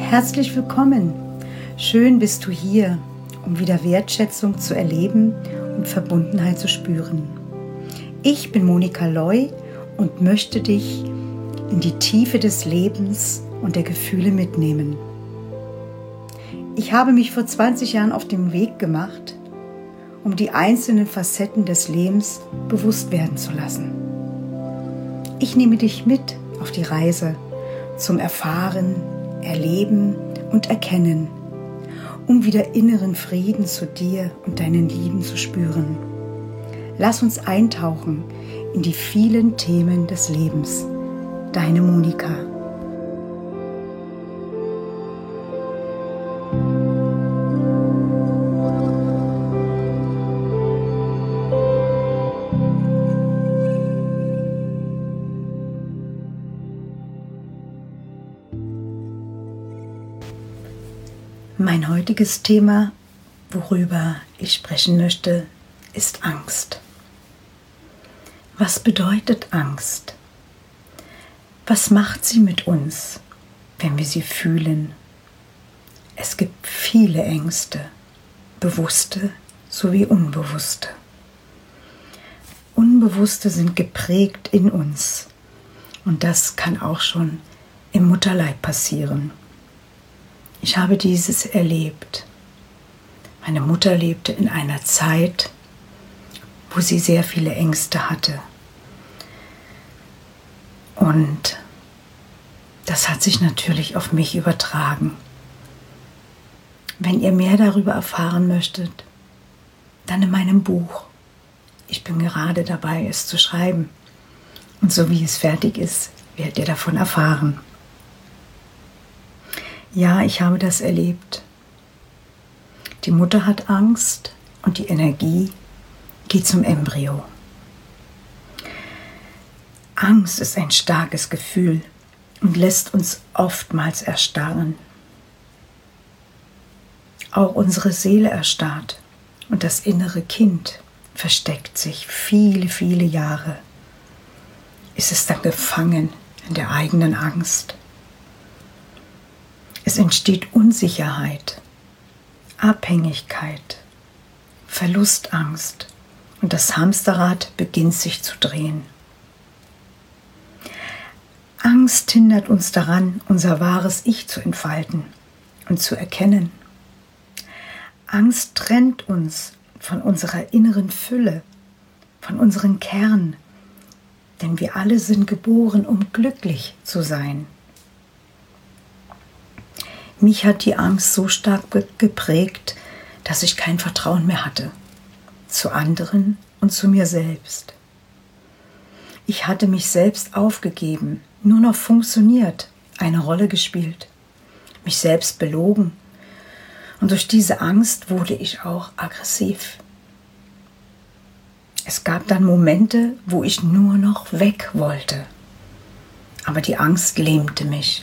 Herzlich willkommen. Schön bist du hier, um wieder Wertschätzung zu erleben und Verbundenheit zu spüren. Ich bin Monika Loy und möchte dich in die Tiefe des Lebens und der Gefühle mitnehmen. Ich habe mich vor 20 Jahren auf den Weg gemacht, um die einzelnen Facetten des Lebens bewusst werden zu lassen. Ich nehme dich mit auf die Reise zum Erfahren, Erleben und Erkennen, um wieder inneren Frieden zu dir und deinen Lieben zu spüren. Lass uns eintauchen in die vielen Themen des Lebens. Deine Monika. Mein heutiges Thema, worüber ich sprechen möchte, ist Angst. Was bedeutet Angst? Was macht sie mit uns, wenn wir sie fühlen? Es gibt viele Ängste, bewusste sowie unbewusste. Unbewusste sind geprägt in uns und das kann auch schon im Mutterleib passieren. Ich habe dieses erlebt. Meine Mutter lebte in einer Zeit, wo sie sehr viele Ängste hatte. Und das hat sich natürlich auf mich übertragen. Wenn ihr mehr darüber erfahren möchtet, dann in meinem Buch. Ich bin gerade dabei, es zu schreiben. Und so wie es fertig ist, werdet ihr davon erfahren. Ja, ich habe das erlebt. Die Mutter hat Angst und die Energie geht zum Embryo. Angst ist ein starkes Gefühl und lässt uns oftmals erstarren. Auch unsere Seele erstarrt und das innere Kind versteckt sich viele, viele Jahre. Ist es dann gefangen in der eigenen Angst? Es entsteht Unsicherheit, Abhängigkeit, Verlustangst und das Hamsterrad beginnt sich zu drehen. Angst hindert uns daran, unser wahres Ich zu entfalten und zu erkennen. Angst trennt uns von unserer inneren Fülle, von unserem Kern, denn wir alle sind geboren, um glücklich zu sein. Mich hat die Angst so stark geprägt, dass ich kein Vertrauen mehr hatte, zu anderen und zu mir selbst. Ich hatte mich selbst aufgegeben, nur noch funktioniert, eine Rolle gespielt, mich selbst belogen. Und durch diese Angst wurde ich auch aggressiv. Es gab dann Momente, wo ich nur noch weg wollte, aber die Angst lähmte mich.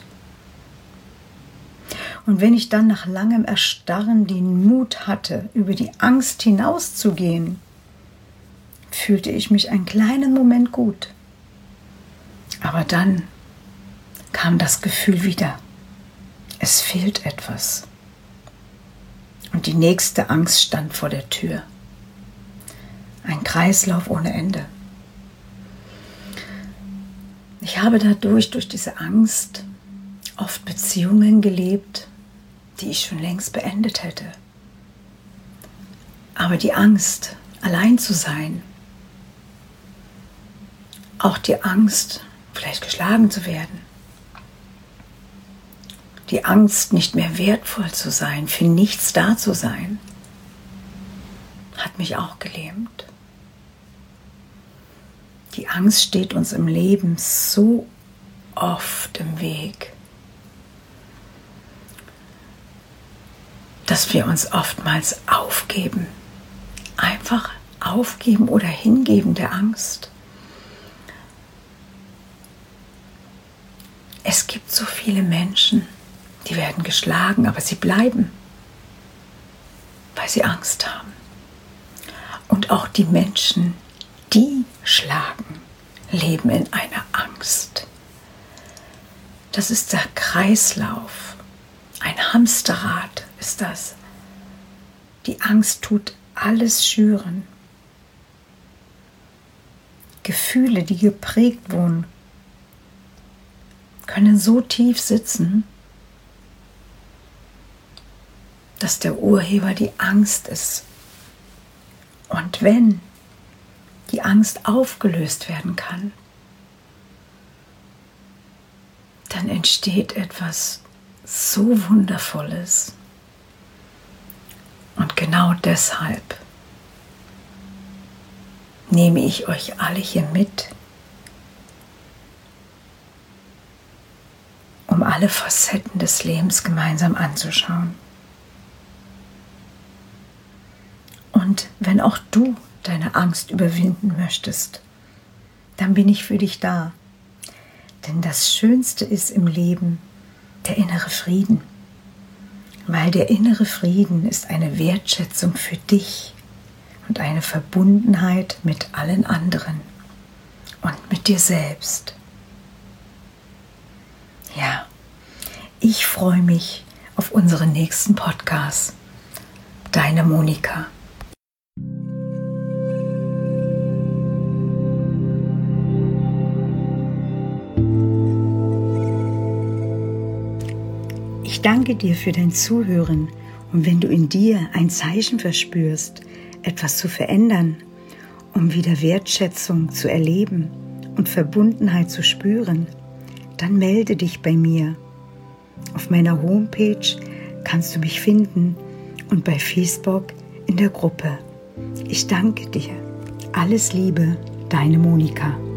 Und wenn ich dann nach langem Erstarren den Mut hatte, über die Angst hinauszugehen, fühlte ich mich einen kleinen Moment gut. Aber dann kam das Gefühl wieder. Es fehlt etwas. Und die nächste Angst stand vor der Tür. Ein Kreislauf ohne Ende. Ich habe durch diese Angst, oft Beziehungen gelebt, die ich schon längst beendet hätte. Aber die Angst, allein zu sein, auch die Angst, vielleicht geschlagen zu werden, die Angst, nicht mehr wertvoll zu sein, für nichts da zu sein, hat mich auch gelähmt. Die Angst steht uns im Leben so oft im Weg, dass wir uns oftmals aufgeben. Einfach aufgeben oder hingeben der Angst. Es gibt so viele Menschen, die werden geschlagen, aber sie bleiben, weil sie Angst haben. Und auch die Menschen, die schlagen, leben in einer Angst. Das ist der Kreislauf. Hamsterrad ist das. Die Angst tut alles schüren. Gefühle, die geprägt wurden, können so tief sitzen, dass der Urheber die Angst ist. Und wenn die Angst aufgelöst werden kann, dann entsteht etwas so Wundervolles. Und genau deshalb nehme ich euch alle hier mit, um alle Facetten des Lebens gemeinsam anzuschauen. Und wenn auch du deine Angst überwinden möchtest, dann bin ich für dich da. Denn das Schönste ist im Leben der innere Frieden. Weil der innere Frieden ist eine Wertschätzung für dich und eine Verbundenheit mit allen anderen und mit dir selbst. Ja, ich freue mich auf unseren nächsten Podcast. Deine Monika. Ich danke dir für dein Zuhören und wenn du in dir ein Zeichen verspürst, etwas zu verändern, um wieder Wertschätzung zu erleben und Verbundenheit zu spüren, dann melde dich bei mir. Auf meiner Homepage kannst du mich finden und bei Facebook in der Gruppe. Ich danke dir. Alles Liebe, deine Monika.